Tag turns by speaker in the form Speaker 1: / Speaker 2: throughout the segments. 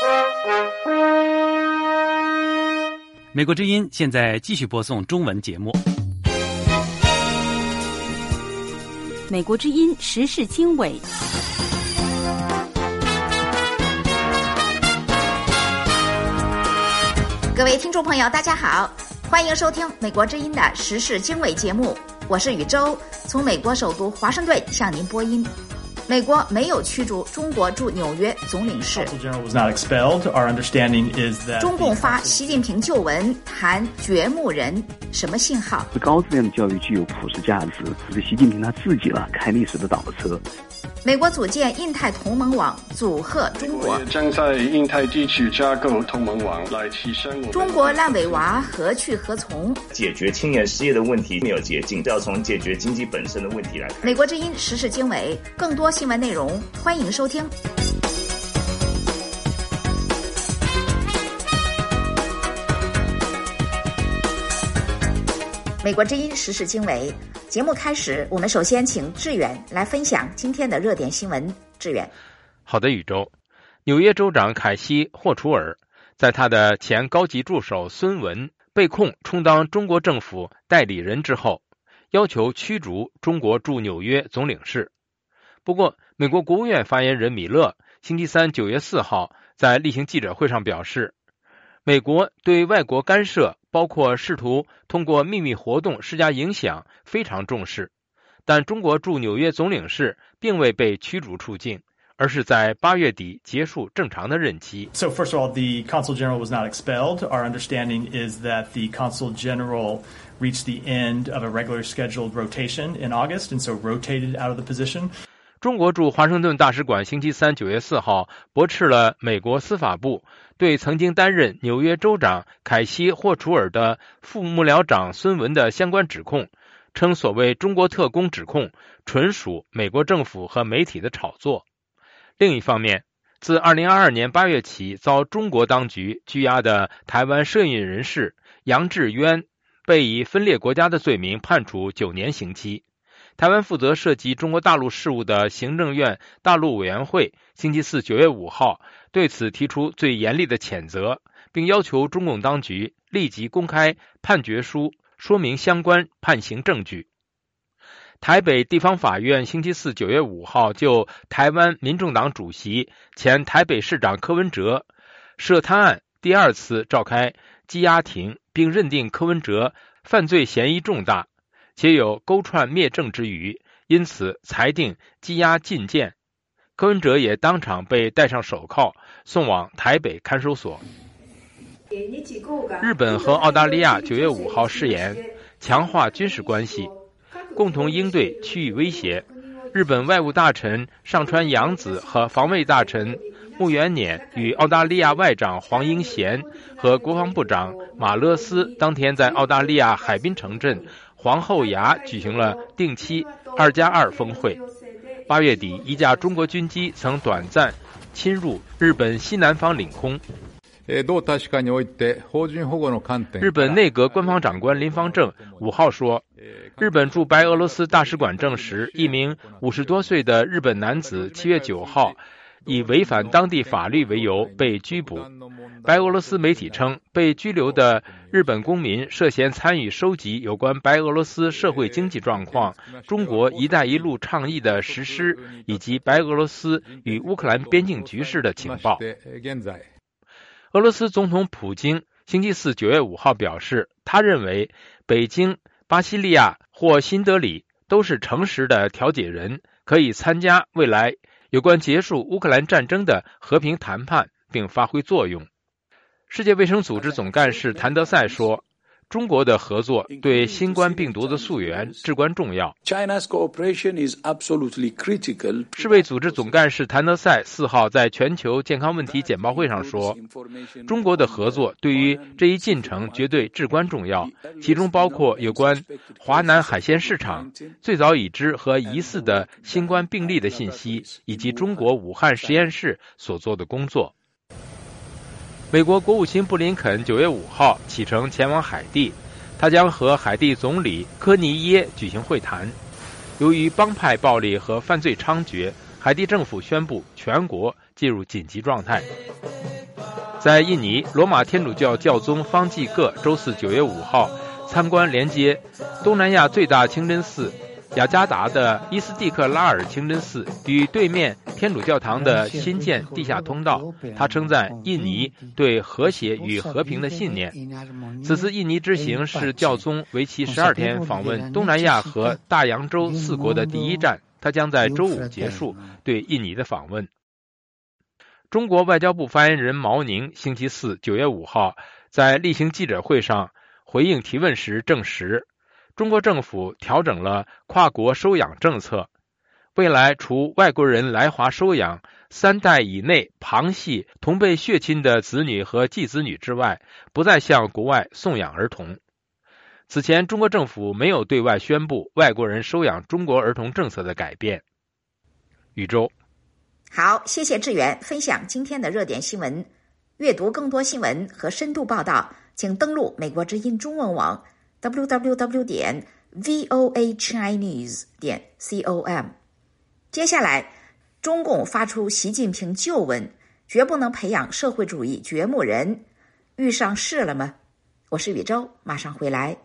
Speaker 1: 美国之音现在继续播送中文节目。
Speaker 2: 美国之音时事经纬。
Speaker 3: 各位听众朋友大家好，欢迎收听美国之音的时事经纬节目，我是宇宙，从美国首都华盛顿向您播音。美国没有驱逐中国驻纽约总领事。中共发习近平旧文谈掘墓人，什么信号？
Speaker 4: 高质量的教育具有普世价值，是习近平他自己开历史的导车。
Speaker 3: 美国组建印太同盟网，阻吓中国。
Speaker 5: 将在印太地区架构同盟网，来提升
Speaker 3: 中国烂尾娃何去何从？
Speaker 6: 解决青年失业的问题没有捷径，要从解决经济本身的问题来看。
Speaker 3: 美国之音时事经纬，更多新闻内容，欢迎收听。美国之音时事经纬节目开始，我们首先请志远来分享今天的热点新闻。志远。
Speaker 7: 好的，宇宙。纽约州长凯西·霍楚尔在他的前高级助手孙文被控充当中国政府代理人之后，要求驱逐中国驻纽约总领事。不过，美国国务院发言人米勒星期三9月4号在例行记者会上表示，美国对外国干涉，包括试图通过秘密活动施加影响，非常重视。但中国驻纽约总领事并未被驱逐出境，而是在8月底结束正常的任期。
Speaker 8: So first of all, the Consul General was not expelled. Our understanding is that the Consul General reached the end of a regular scheduled rotation in August and so rotated out of the position.
Speaker 7: 中国驻华盛顿大使馆星期三9月4号驳斥了美国司法部对曾经担任纽约州长凯西·霍楚尔的副幕僚长孙文的相关指控，称所谓中国特工指控纯属美国政府和媒体的炒作。另一方面，自2022年8月起遭中国当局拘押的台湾摄影人士杨志渊被以分裂国家的罪名判处9年刑期。台湾负责涉及中国大陆事务的行政院大陆委员会星期四9月5号对此提出最严厉的谴责，并要求中共当局立即公开判决书，说明相关判刑证据。台北地方法院星期四9月5号就台湾民众党主席、前台北市长柯文哲涉贪案第二次召开羁押庭，并认定柯文哲犯罪嫌疑重大，且有勾串灭证之余，因此裁定羁押禁见。柯文哲也当场被戴上手铐，送往台北看守所。日本和澳大利亚9月5号誓言强化军事关系，共同应对区域威胁。日本外务大臣上川洋子和防卫大臣木原稔与澳大利亚外长黄英贤和国防部长马勒斯当天在澳大利亚海滨城镇皇后崖举行了定期2+2峰会。8月底，一架中国军机曾短暂侵入日本西南方领空。日本内阁官方长官林芳正5号说，日本驻白俄罗斯大使馆证实，一名50多岁的日本男子7月9号以违反当地法律为由被拘捕。白俄罗斯媒体称，被拘留的日本公民涉嫌参与收集有关白俄罗斯社会经济状况、中国“一带一路”倡议的实施以及白俄罗斯与乌克兰边境局势的情报。俄罗斯总统普京星期四9月5号表示，他认为北京、巴西利亚或新德里都是诚实的调解人，可以参加未来有关结束乌克兰战争的和平谈判，并发挥作用。世界卫生组织总干事谭德赛说，中国的合作对新冠病毒的溯源至关重要。世卫组织总干事谭德赛4号在全球健康问题简报会上说，中国的合作对于这一进程绝对至关重要，其中包括有关华南海鲜市场、最早已知和疑似的新冠病例的信息，以及中国武汉实验室所做的工作。美国国务卿布林肯9月5号启程前往海地，他将和海地总理科尼耶举行会谈。由于帮派暴力和犯罪猖獗，海地政府宣布全国进入紧急状态。 在印尼，罗马天主教教宗方济各周四9月5号参观连接东南亚最大清真寺雅加达的伊斯蒂克拉尔清真寺与对面天主教堂的新建地下通道。他称赞印尼对和谐与和平的信念。此次印尼之行是教宗为期12天访问东南亚和大洋洲4国的第一站，他将在周五结束对印尼的访问。中国外交部发言人毛宁星期四9月5号在例行记者会上回应提问时证实，中国政府调整了跨国收养政策，未来除外国人来华收养3代以内旁系同辈血亲的子女和继子女之外，不再向国外送养儿童。此前，中国政府没有对外宣布外国人收养中国儿童政策的改变。宇宙，
Speaker 3: 好，谢谢志远分享今天的热点新闻。阅读更多新闻和深度报道，请登录美国之音中文网 www.voachinese.com。 接下来，中共发出习近平旧文，绝不能培养社会主义掘墓人，遇上事了吗？我是宇宙，马上回来。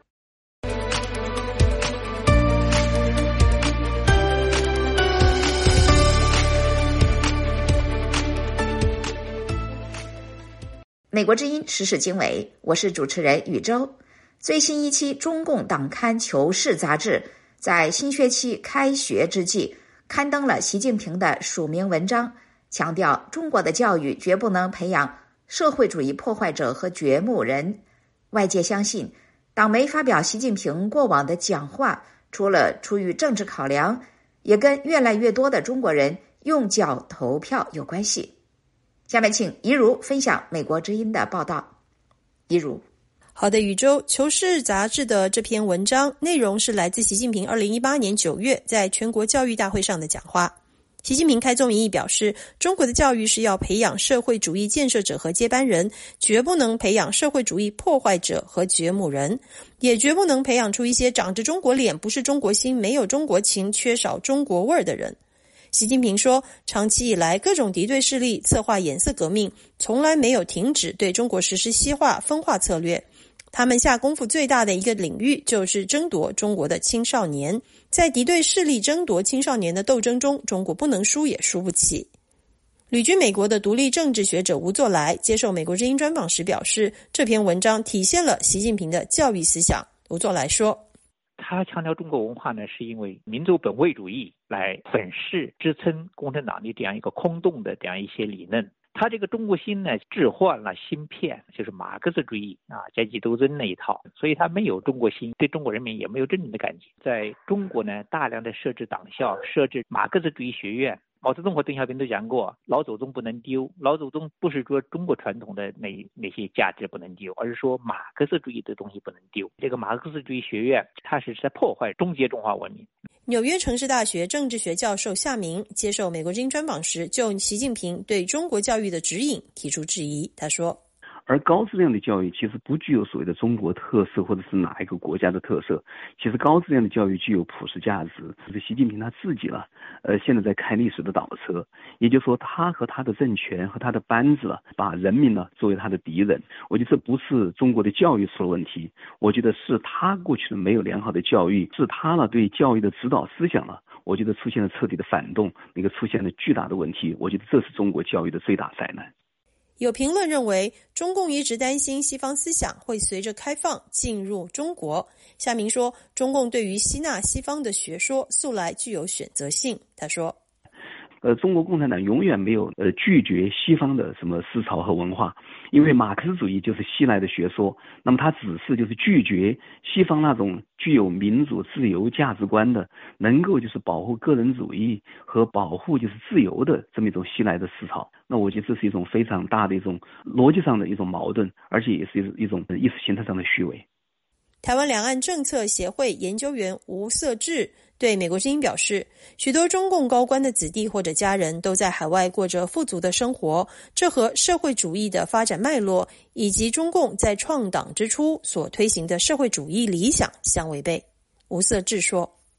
Speaker 3: 美国之音时事经纬，我是主持人宇宙。最新一期中共党刊《求是》杂志在新学期开学之际刊登了习近平的署名文章，强调中国的教育绝不能培养社会主义破坏者和掘墓人。外界相信，党媒发表习近平过往的讲话，除了出于政治考量，也跟越来越多的中国人用脚投票有关系。下面请怡如分享美国之音的报道。怡如。
Speaker 9: 好的，宇宙。求是杂志的这篇文章内容是来自习近平2018年9月在全国教育大会上的讲话。习近平开宗明义表示，中国的教育是要培养社会主义建设者和接班人，绝不能培养社会主义破坏者和掘墓人，也绝不能培养出一些长着中国脸、不是中国心、没有中国情、缺少中国味儿的人。习近平说，长期以来各种敌对势力策划颜色革命，从来没有停止对中国实施西化分化策略。他们下功夫最大的一个领域就是争夺中国的青少年。在敌对势力争夺青少年的斗争中，中国不能输也输不起。旅居美国的独立政治学者吴作来接受美国之音专访时表示，这篇文章体现了习近平的教育思想。吴作来说，
Speaker 10: 他强调中国文化呢，是因为民族本位主义来粉饰支撑共产党的这样一个空洞的这样一些理论。他这个中国心呢，置换了芯片，就是马克思主义阶级斗争那一套，所以他没有中国心，对中国人民也没有真正的感情。在中国呢，大量的设置党校，设置马克思主义学院。毛泽东和邓小平都讲过，老祖宗不能丢。老祖宗不是说中国传统的那些价值不能丢，而是说马克思主义的东西不能丢。这个马克思主义学院，它是在破坏终结中华文明。
Speaker 9: 纽约城市大学政治学教授夏明接受美国之音专访时，就习近平对中国教育的指引提出质疑。他说，
Speaker 4: 而高质量的教育其实不具有所谓的中国特色或者是哪一个国家的特色，其实高质量的教育具有普世价值。是习近平他自己现在在开历史的倒车，也就是说他和他的政权和他的班子把人民作为他的敌人。我觉得这不是中国的教育出了问题，我觉得是他过去的没有良好的教育，是他对教育的指导思想我觉得出现了彻底的反动，出现了巨大的问题。我觉得这是中国教育的最大灾难。
Speaker 9: 有评论认为，中共一直担心西方思想会随着开放进入中国。夏明说，中共对于吸纳西方的学说素来具有选择性。他说，
Speaker 4: 中国共产党永远没有拒绝西方的什么思潮和文化，因为马克思主义就是西来的学说，那么它只是就是拒绝西方那种具有民主自由价值观的，能够就是保护个人主义和保护就是自由的这么一种西来的思潮。那我觉得这是一种非常大的一种逻辑上的一种矛盾，而且也是一种意识形态上的虚伪。
Speaker 9: 台湾两岸政策协会研究员吴色志对美国之音表示，许多中共高官的子弟或者家人都在海外过着富足的生活，这和社会主义的发展脉络以及中共在创党之初所推行的社会主义理想相违背。吴色志说，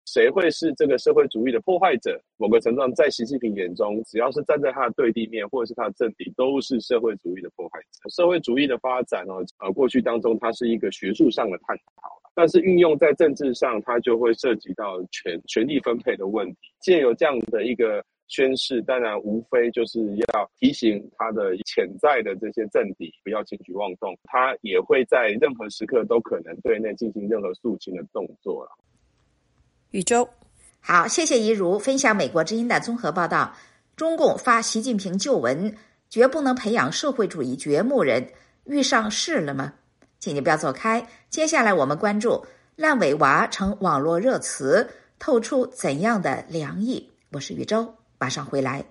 Speaker 11: 谁会是这个社会主义的破坏者？某个程度上，在习近平眼中，只要是站在他的对立面或者是他的政敌，都是社会主义的破坏者。社会主义的发展过去当中它是一个学术上的探讨，但是运用在政治上，它就会涉及到权力分配的问题。借由这样的一个宣示，当然无非就是要提醒他的潜在的这些政敌不要轻举妄动，他也会在任何时刻都可能对内进行任何肃清的动作了。
Speaker 9: 宇宙，
Speaker 3: 好，谢谢怡如分享美国之音的综合报道。中共发习近平旧文，绝不能培养社会主义掘墓人，遇上事了吗？请你不要走开，接下来我们关注烂尾娃成网络热词，透出怎样的凉意？我是宇宙，马上回来。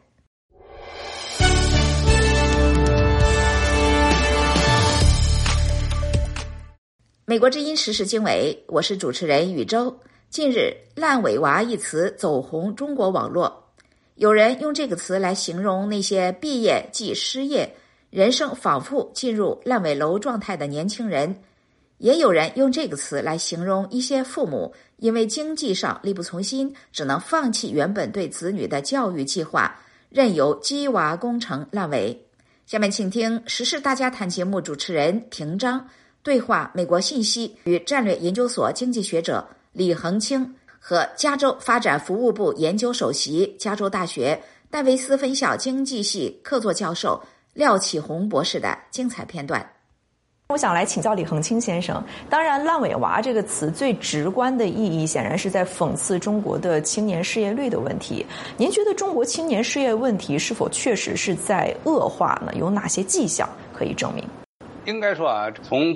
Speaker 3: 美国之音时事经纬，我是主持人宇宙。近日，烂尾娃一词走红中国网络，有人用这个词来形容那些毕业即失业，人生仿佛进入烂尾楼状态的年轻人，也有人用这个词来形容一些父母因为经济上力不从心，只能放弃原本对子女的教育计划，任由鸡娃工程烂尾。下面请听时事大家谈节目主持人平章对话美国信息与战略研究所经济学者李恒清和加州发展服务部研究首席、加州大学戴维斯分校经济系客座教授廖启红博士的精彩片段。
Speaker 12: 我想来请教李恒清先生，当然烂尾娃这个词最直观的意义显然是在讽刺中国的青年失业率的问题。您觉得中国青年失业问题是否确实是在恶化呢？有哪些迹象可以证明？
Speaker 13: 应该说啊，从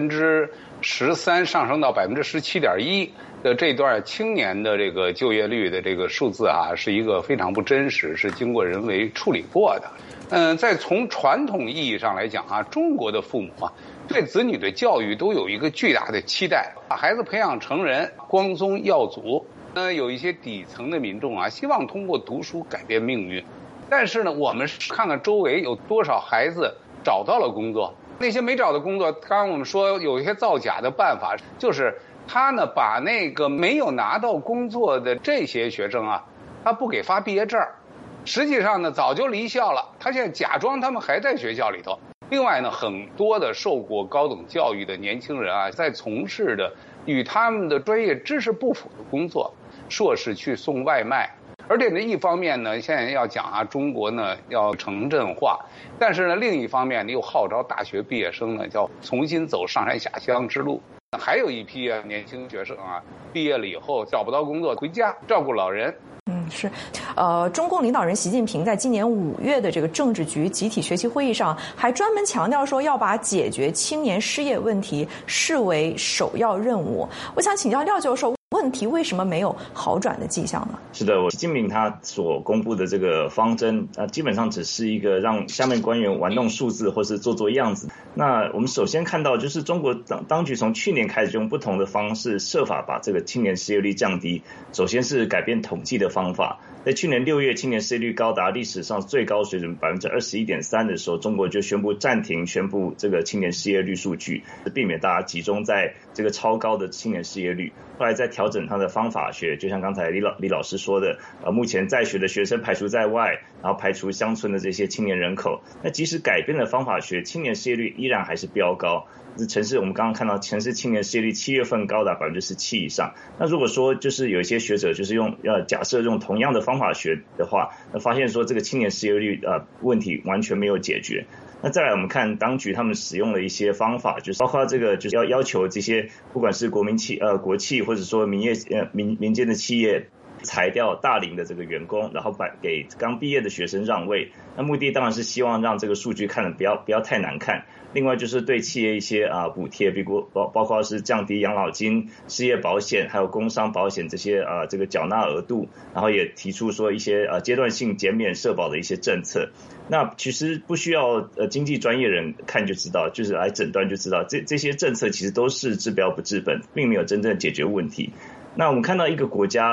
Speaker 13: 13%上升到17.1%的这段青年的这个就业率的这个数字啊，是一个非常不真实，是经过人为处理过的。在从传统意义上来讲啊，中国的父母啊，对子女的教育都有一个巨大的期待，把孩子培养成人，光宗耀祖。有一些底层的民众啊，希望通过读书改变命运。但是呢，我们看看周围有多少孩子找到了工作。那些没找到工作，刚刚我们说有一些造假的办法，就是他呢把那个没有拿到工作的这些学生啊，他不给发毕业证，实际上呢早就离校了，他现在假装他们还在学校里头。另外呢，很多的受过高等教育的年轻人啊，在从事的与他们的专业知识不符的工作，硕士去送外卖。而且呢，一方面呢，现在要讲啊，中国呢要城镇化，但是呢，另一方面呢，又号召大学毕业生呢，叫重新走上山下乡之路。还有一批年轻学生啊，毕业了以后找不到工作，回家照顾老人。
Speaker 12: 是，中共领导人习近平在今年5月的这个政治局集体学习会议上，还专门强调说要把解决青年失业问题视为首要任务。我想请教廖教授，问题为什么没有好转的迹象呢？
Speaker 6: 是的，习近平他所公布的这个方针基本上只是一个让下面官员玩弄数字或是做样子。那我们首先看到就是中国当局从去年开始用不同的方式设法把这个青年失业率降低。首先是改变统计的方法，在去年6月青年失业率高达历史上最高水准 21.3% 的时候，中国就宣布这个青年失业率数据，避免大家集中在这个超高的青年失业率。后来再调整它的方法学，就像刚才李老师说的，目前在学的学生排除在外，然后排除乡村的这些青年人口。那即使改变了方法学，青年失业率依然还是飙高。我们刚刚看到城市青年失业率7月份高达17%以上。那如果说就是有一些学者就是假设用同样的方法学的话，那发现说这个青年失业率问题完全没有解决。那再来我们看当局他们使用了一些方法，就是包括这个就是要求这些不管是国企或者说民间的企业裁掉大龄的这个员工，然后给刚毕业的学生让位。那目的当然是希望让这个数据看得不要太难看。另外就是对企业一些补贴，包括是降低养老金、失业保险还有工伤保险这些这个缴纳额度，然后也提出说一些阶段性减免社保的一些政策。那其实不需要经济专业人看就知道，就是来诊断就知道，这些政策其实都是治标不治本，并没有真正解决问题。那我们看到一个国家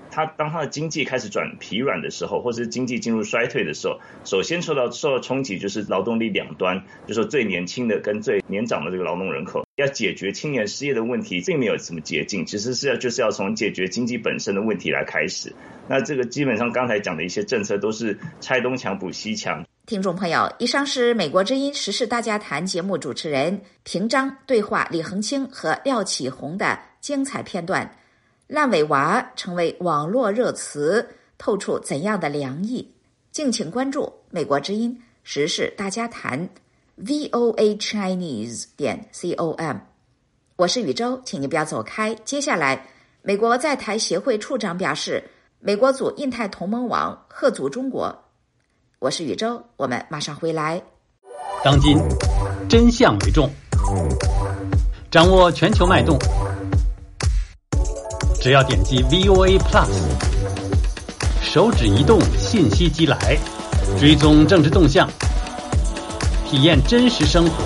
Speaker 6: 当它的经济开始转疲软的时候，或是经济进入衰退的时候，首先受到冲击就是劳动力两端，就是说最年轻的跟最年长的这个劳动人口。要解决青年失业的问题，并没有什么捷径，其实就是要从解决经济本身的问题来开始。那这个基本上刚才讲的一些政策都是拆东墙补西墙。
Speaker 3: 听众朋友，以上是美国之音时事大家谈节目主持人平章对话李恒清和廖启红的精彩片段。烂尾娃成为网络热词，透出怎样的凉意？敬请关注美国之音时事大家谈 voachinese.com。 我是宇宙，请你不要走开。接下来，美国在台协会处长表示，美国组印太同盟网贺阻中国。我是宇宙，我们马上回来。
Speaker 1: 当今真相为重，掌握全球脉动，只要点击 VOA Plus， 手指移动，信息即来，追踪政治动向，体验真实生活，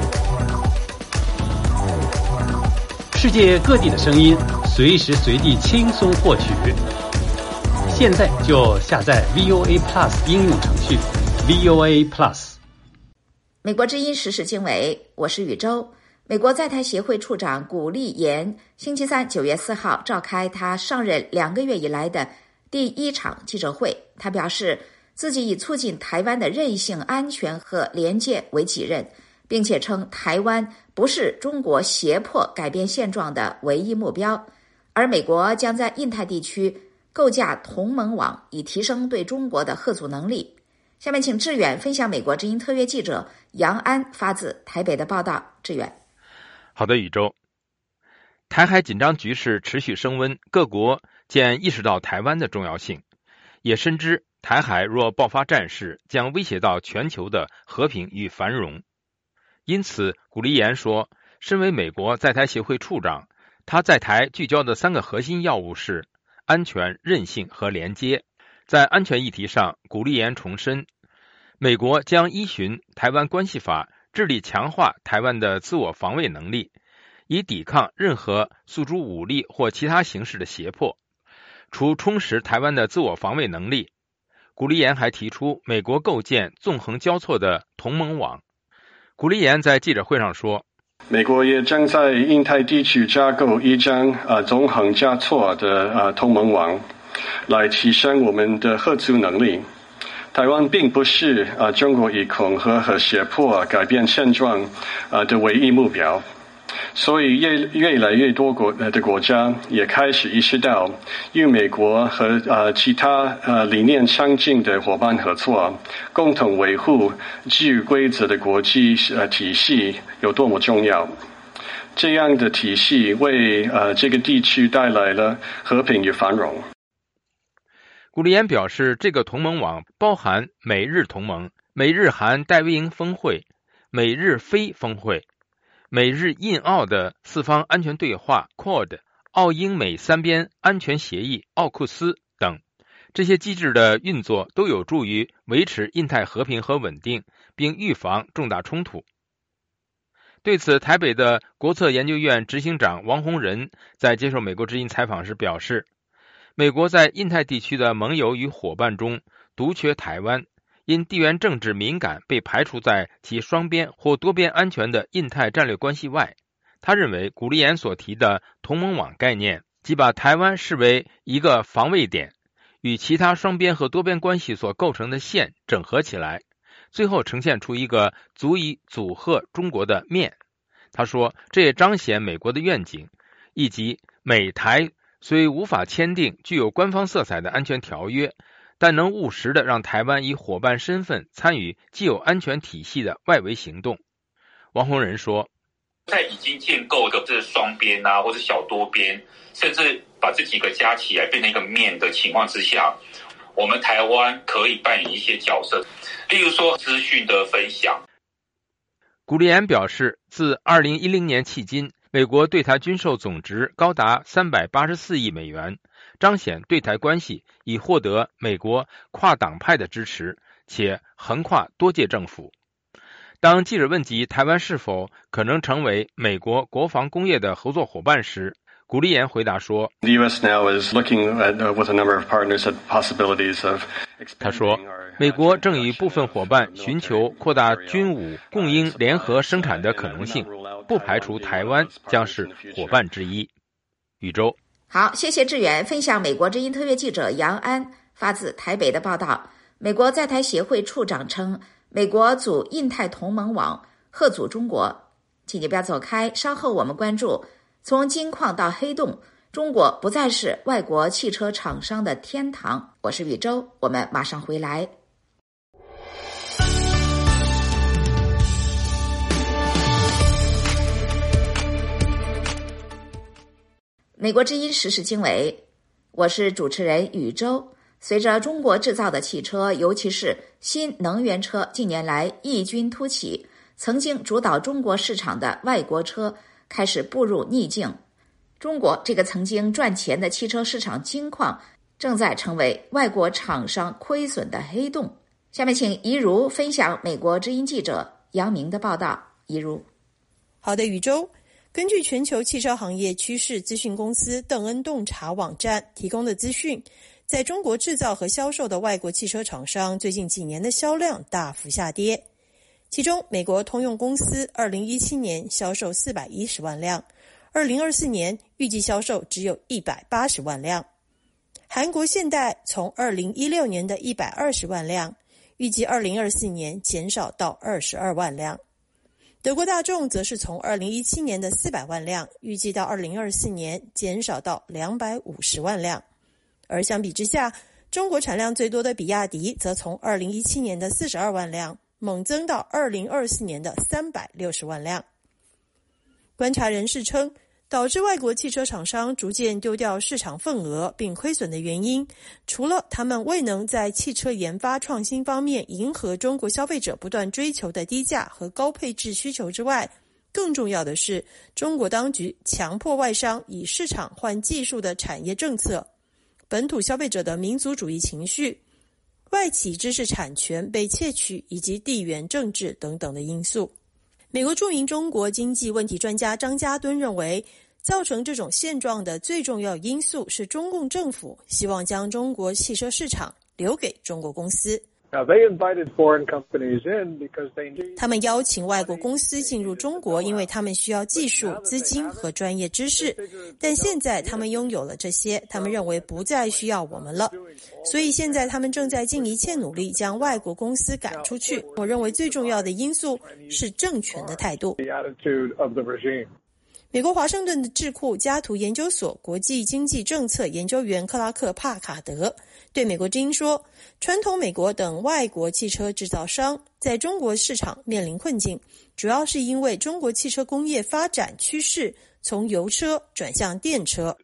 Speaker 1: 世界各地的声音，随时随地轻松获取。现在就下载 VOA Plus 应用程序 VOA Plus。
Speaker 3: 美国之音时事经纬，我是宇宙。美国在台协会处长古立言星期三9月4号召开他上任2个月以来的第1场记者会。他表示自己以促进台湾的韧性、安全和连接为己任，并且称台湾不是中国胁迫改变现状的唯一目标，而美国将在印太地区构架同盟网，以提升对中国的吓阻能力。下面请志远分享美国之音特约记者杨安发自台北的报道。志远。
Speaker 7: 好的，宇宙。台海紧张局势持续升温，各国渐意识到台湾的重要性，也深知台海若爆发战事，将威胁到全球的和平与繁荣。因此，古立言说，身为美国在台协会处长，他在台聚焦的3个核心要务是安全、韧性和连接。在安全议题上，古立言重申，美国将依循台湾关系法，致力强化台湾的自我防卫能力，以抵抗任何诉诸武力或其他形式的胁迫。除充实台湾的自我防卫能力，古立言还提出美国构建纵横交错的同盟网。古立言在记者会上说，
Speaker 5: 美国也将在印太地区架构一张纵横交错的同盟网，来提升我们的吓阻能力。台湾并不是中国以恐吓和胁迫改变现状的唯一目标，所以越来越多的国家也开始意识到，与美国和其他理念相近的伙伴合作，共同维护基于规则的国际体系有多么重要。这样的体系为这个地区带来了和平与繁荣。
Speaker 7: 古立言表示，这个同盟网包含美日同盟、美日韩戴维营峰会、美日非峰会、美日印澳的4方安全对话 QUAD、 澳英美3边安全协议奥库斯等。这些机制的运作都有助于维持印太和平和稳定，并预防重大冲突。对此，台北的国策研究院执行长王洪仁在接受美国之音采访时表示，美国在印太地区的盟友与伙伴中独缺台湾，因地缘政治敏感被排除在其双边或多边安全的印太战略关系外。他认为古立言所提的同盟网概念，即把台湾视为一个防卫点，与其他双边和多边关系所构成的线整合起来，最后呈现出一个足以阻吓中国的面。他说，这也彰显美国的愿景，以及美台虽无法签订具有官方色彩的安全条约，但能务实地让台湾以伙伴身份参与既有安全体系的外围行动。王洪仁说，
Speaker 14: 在已经建构的这双边或者小多边，甚至把这几个加起来变成一个面的情况之下，我们台湾可以扮演一些角色，例如说资讯的分享。
Speaker 7: 古立言表示，自2010年迄今，美国对台军售总值高达384亿美元，彰显对台关系已获得美国跨党派的支持，且横跨多届政府。当记者问及台湾是否可能成为美国国防工业的合作伙伴时， 古立言回答说
Speaker 5: The U.S. now is looking at, with a number of partners at possibilities of
Speaker 7: 他说，美国正与部分伙伴寻求扩大军武供应联合生产的可能性，不排除台湾将是伙伴之一。宇宙，
Speaker 3: 好，谢谢志远分享美国之音特约记者杨安发自台北的报道。美国在台协会处长称，美国组印太同盟网，贺阻中国。请你不要走开，稍后我们关注从金矿到黑洞，中国不再是外国汽车厂商的天堂。我是宇宙，我们马上回来。美国之音时事经纬，我是主持人宇宙。随着中国制造的汽车，尤其是新能源车近年来异军突起，曾经主导中国市场的外国车开始步入逆境。中国这个曾经赚钱的汽车市场金矿，正在成为外国厂商亏损的黑洞。下面请怡如分享美国之音记者杨明的报道。怡如，
Speaker 9: 好的，宇宙。根据全球汽车行业趋势资讯公司邓恩洞察网站提供的资讯，在中国制造和销售的外国汽车厂商最近几年的销量大幅下跌。其中，美国通用公司2017年销售410万辆，2024年预计销售只有180万辆。韩国现代从2016年的120万辆，预计2024年减少到22万辆。德国大众则是从2017年的400万辆，预计到2024年减少到250万辆。而相比之下，中国产量最多的比亚迪则从2017年的42万辆猛增到2024年的360万辆。观察人士称，导致外国汽车厂商逐渐丢掉市场份额并亏损的原因，除了他们未能在汽车研发创新方面迎合中国消费者不断追求的低价和高配置需求之外，更重要的是中国当局强迫外商以市场换技术的产业政策、本土消费者的民族主义情绪、外企知识产权被窃取以及地缘政治等等的因素。美国著名中国经济问题专家张家敦认为，造成这种现状的最重要因素是中共政府希望将中国汽车市场留给中国公司。他们邀请外国公司进入中国，因为他们需要技术、资金和专业知识。但现在他们拥有了这些，他们认为不再需要我们了。所以现在他们正在尽一切努力将外国公司赶出去。我认为最重要的因素是政权的态度。美国华盛顿的智库加图研究所国际经济政策研究员克拉克·帕卡德对美国之音说，传统美国等外国汽车制造商在中国市场面临困境，主要是因为中国汽车工业发展趋势从油车转向电车。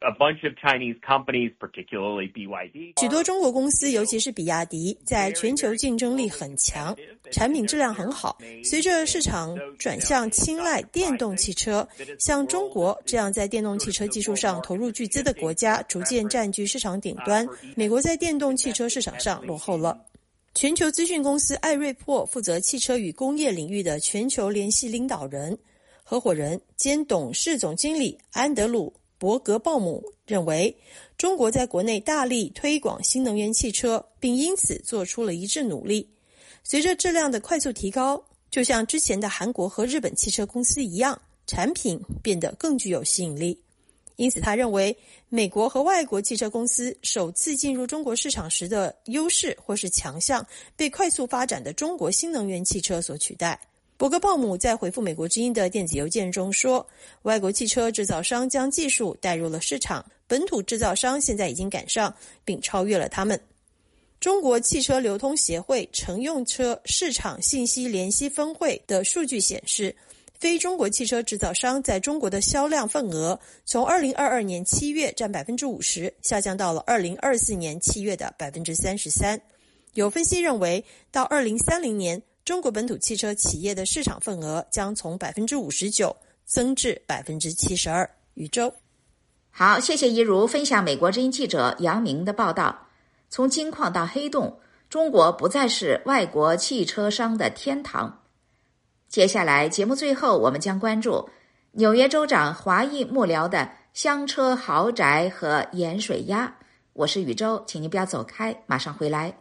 Speaker 9: 许多中国公司，尤其是比亚迪，在全球竞争力很强，产品质量很好。随着市场转向青睐电动汽车，像中国这样在电动汽车技术上投入巨资的国家逐渐占据市场顶端，美国在电动汽车市场上落后了。全球资讯公司艾瑞珀负责汽车与工业领域的全球联系领导人、合伙人兼董事总经理安德鲁·伯格鲍姆认为，中国在国内大力推广新能源汽车，并因此做出了一致努力。随着质量的快速提高，就像之前的韩国和日本汽车公司一样，产品变得更具有吸引力。因此他认为，美国和外国汽车公司首次进入中国市场时的优势或是强项，被快速发展的中国新能源汽车所取代。伯格鲍姆在回复美国之音的电子邮件中说，外国汽车制造商将技术带入了市场，本土制造商现在已经赶上并超越了他们。中国汽车流通协会乘用车市场信息联席分会的数据显示，非中国汽车制造商在中国的销量份额从2022年7月占 50%， 下降到了2024年7月的 33%。 有分析认为，到2030年中国本土汽车企业的市场份额将从 59% 增至 72%。 宇宙，
Speaker 3: 好，谢谢怡如分享美国之音记者杨明的报道。从金矿到黑洞，中国不再是外国汽车商的天堂。接下来节目最后，我们将关注纽约州长华裔幕僚的香车豪宅和盐水鸭。我是宇宙，请你不要走开，马上回来。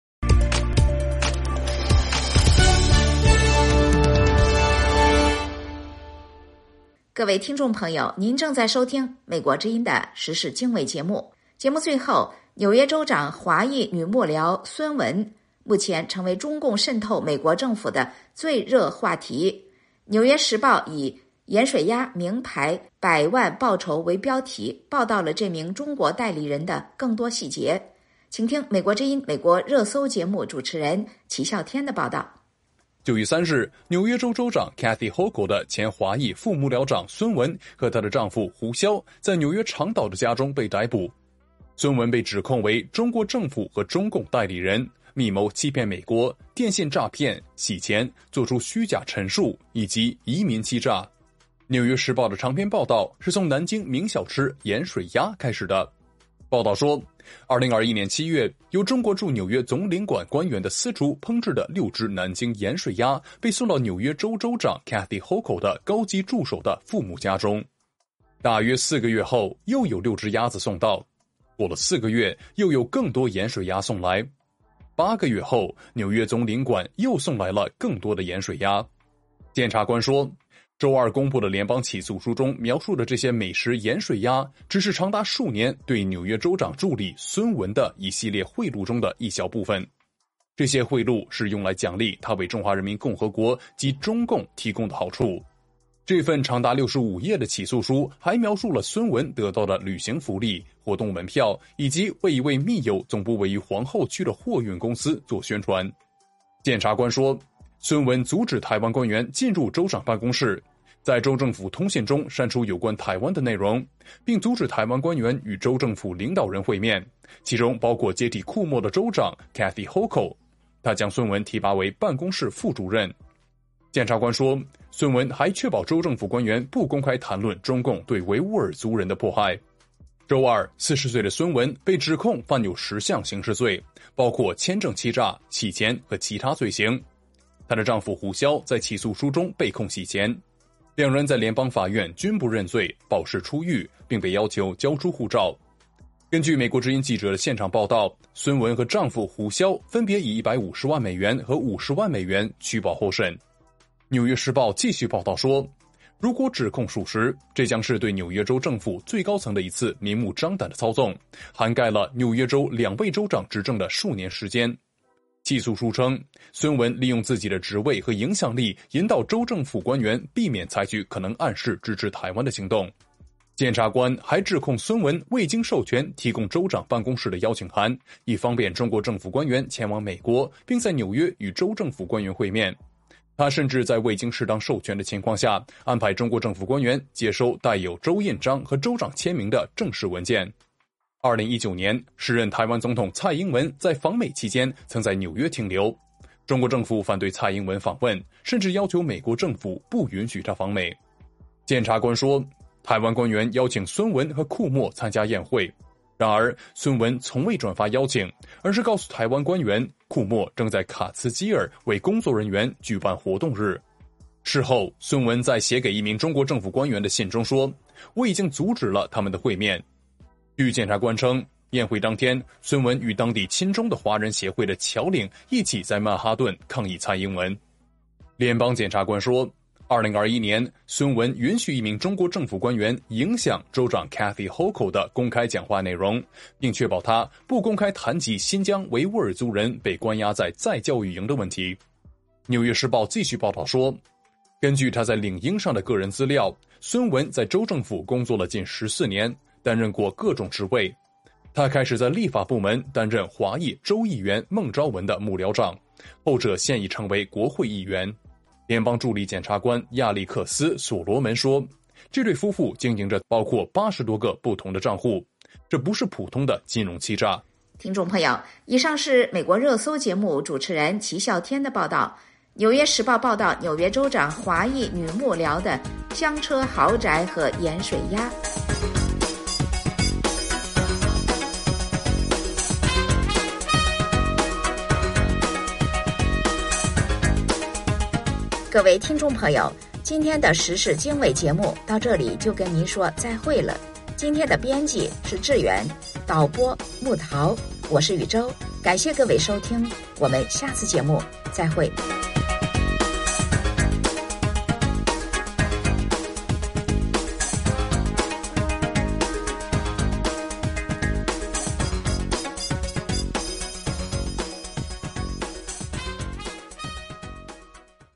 Speaker 3: 各位听众朋友，您正在收听美国之音的时事经纬节目。节目最后，纽约州长华裔女幕僚孙文目前成为中共渗透美国政府的最热话题。纽约时报以盐水鸭名牌100万报酬为标题，报道了这名中国代理人的更多细节。请听美国之音美国热搜节目主持人齐笑天的报道。
Speaker 15: 9月3日，纽约州州长 Kathy Hochul 的前华裔副幕僚长孙文和她的丈夫胡骁在纽约长岛的家中被逮捕。孙文被指控为中国政府和中共代理人，密谋欺骗美国、电信诈骗、洗钱、做出虚假陈述以及移民欺诈。纽约时报的长篇报道是从南京名小吃盐水鸭开始的。报道说，2021年7月，由中国驻纽约总领馆官员的私厨烹制的6只南京盐水鸭被送到纽约州州长 Kathy Hochul 的高级助手的父母家中。大约4个月后，又有6只鸭子送到。过了4个月，又有更多盐水鸭送来。8个月后，纽约总领馆又送来了更多的盐水鸭。检察官说，周二公布的联邦起诉书中描述的这些美食盐水鸭，只是长达数年对纽约州长助理孙文的一系列贿赂中的一小部分。这些贿赂是用来奖励他为中华人民共和国及中共提供的好处。这份长达65页的起诉书还描述了孙文得到的旅行福利、活动门票，以及为一位密友总部位于皇后区的货运公司做宣传。检察官说，孙文阻止台湾官员进入州长办公室，在州政府通信中删除有关台湾的内容，并阻止台湾官员与州政府领导人会面，其中包括接替库莫的州长 Kathy Hochul。他将孙文提拔为办公室副主任。检察官说，孙文还确保州政府官员不公开谈论中共对维吾尔族人的迫害。周二，40岁的孙文被指控犯有10项刑事罪，包括签证欺诈、洗钱和其他罪行。她的丈夫胡骁在起诉书中被控洗钱。2人在联邦法院均不认罪，保释出狱，并被要求交出护照。根据美国之音记者的现场报道，孙文和丈夫胡骁分别以150万美元和50万美元取保候审。纽约时报继续报道说，如果指控属实，这将是对纽约州政府最高层的一次明目张胆的操纵，涵盖了纽约州2位州长执政的数年时间。起诉书称，孙文利用自己的职位和影响力，引导州政府官员避免采取可能暗示支持台湾的行动。检察官还指控孙文未经授权提供州长办公室的邀请函，以方便中国政府官员前往美国，并在纽约与州政府官员会面。他甚至在未经适当授权的情况下，安排中国政府官员接收带有州印章和州长签名的正式文件。2019年，时任台湾总统蔡英文在访美期间曾在纽约停留。中国政府反对蔡英文访问，甚至要求美国政府不允许他访美。检察官说，台湾官员邀请孙文和库莫参加宴会，然而孙文从未转发邀请，而是告诉台湾官员库莫正在卡茨基尔为工作人员举办活动日。事后，孙文在写给一名中国政府官员的信中说，我已经阻止了他们的会面。据检察官称，宴会当天，孙文与当地亲中的华人协会的侨领一起在曼哈顿抗议蔡英文。联邦检察官说，2021年，孙文允许一名中国政府官员影响州长 Kathy Hochul 的公开讲话内容，并确保他不公开谈及新疆维吾尔族人被关押在再教育营的问题。纽约时报继续报道说，根据他在领英上的个人资料，孙文在州政府工作了近14年，担任过各种职位。他开始在立法部门担任华裔州议员孟昭文的幕僚长，后者现已成为国会议员。联邦助理检察官亚历克斯·所罗门说，这对夫妇经营着包括80多个不同的账户，这不是普通的金融欺诈。
Speaker 3: 听众朋友，以上是美国热搜节目主持人齐笑天的报道。纽约时报报道，纽约州长华裔女幕僚的香车豪宅和盐水鸭。各位听众朋友， 今天的时事经纬节目到这里就跟您说再会了。今天的编辑是志远，导播木桃，我是宇宙，感谢各位收听，我们下次节目再会。